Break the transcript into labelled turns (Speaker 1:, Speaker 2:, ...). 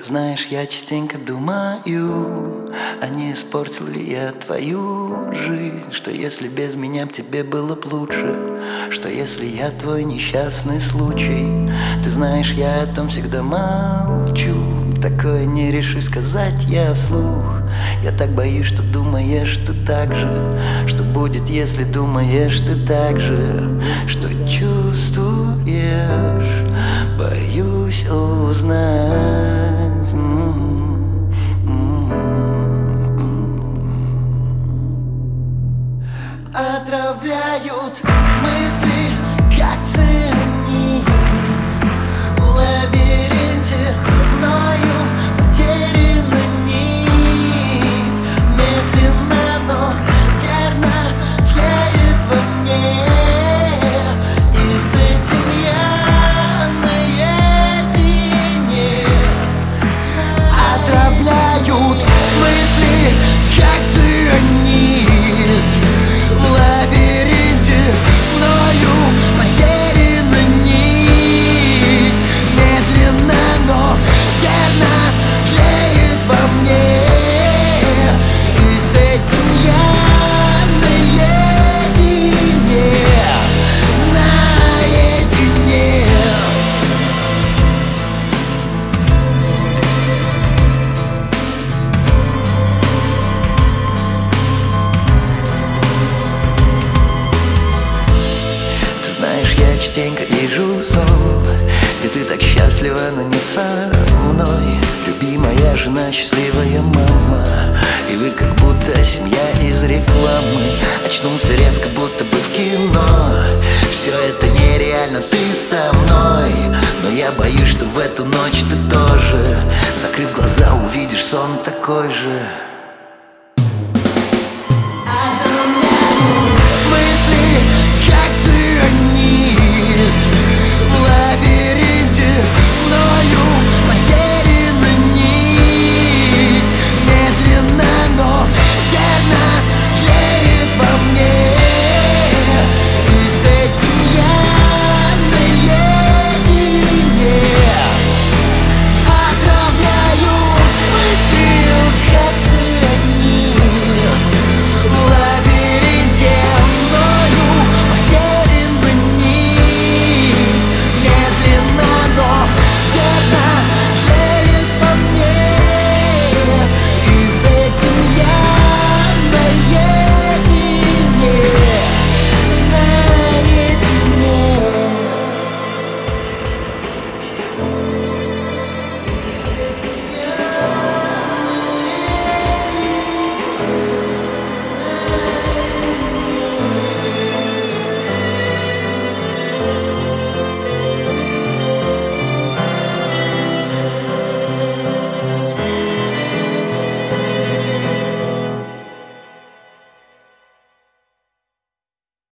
Speaker 1: Ты знаешь, я частенько думаю, а не испортил ли я твою жизнь? Что если без меня б тебе было б лучше? Что если я твой несчастный случай? Ты знаешь, я о том всегда молчу. Такое не реши сказать я вслух. Я так боюсь, что думаешь ты так же. Что будет, если думаешь ты так же? Что чувствуешь? Боюсь узнать. Отравляют мысли, как цианид. В лабиринте мною потеряна нить. Медленно, но верно тлеет во мне, и с этим я наедине. Отравляют мысли, как цианид. В лабиринте мною потеряна нить. Медленно, но верно тлеет во мне, и с этим я наедине. Я частенько вижу сон, где ты так счастлива, но не со мной. Любимая жена, счастливая мама, и вы как будто семья из рекламы. Очнулся резко, будто бы в кино. Все это нереально, ты со мной. Но я боюсь, что в эту ночь ты тоже, закрыв глаза, увидишь сон такой же.